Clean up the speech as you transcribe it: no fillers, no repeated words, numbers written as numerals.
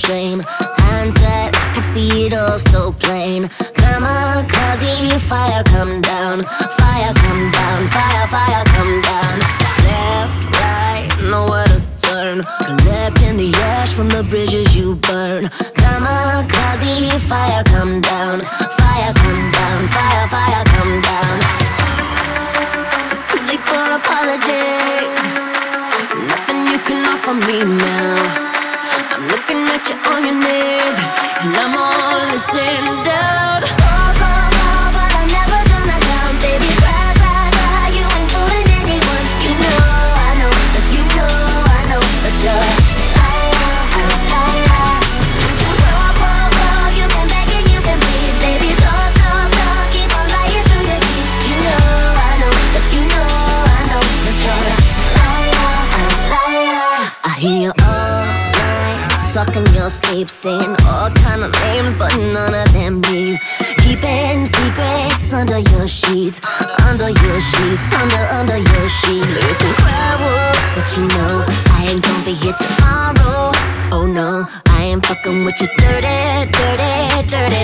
same. Handset, I could see it all so plain. Kamikaze, fire come down. Fire come down, fire, fire come down. Left, right, nowhere to turn. Collecting the ash from the bridges you burn. Kamikaze, fire come down. Fire come down, fire, fire come down. It's too late for apologies. Nothing you can offer me now. I'm looking at you on your knees, and I'm all listening down. But I'm never gonna down, baby. Cry, cry, cry. You ain't fooling anyone. You know, I know that you know, I know that you're a liar, liar. You can crawl, you can beg and you can plead, baby. Talk, talk, talk, keep on lying through your teeth. You know, I know that you know, I know that you're a liar, liar. I hear you all sucking your sleep, saying all kind of names, but none of them me. Keeping secrets under your sheets, under your sheets, under your sheets. You can cry wolf, but you know I ain't gonna be here tomorrow. Oh no, I ain't fucking with your dirty, dirty, dirty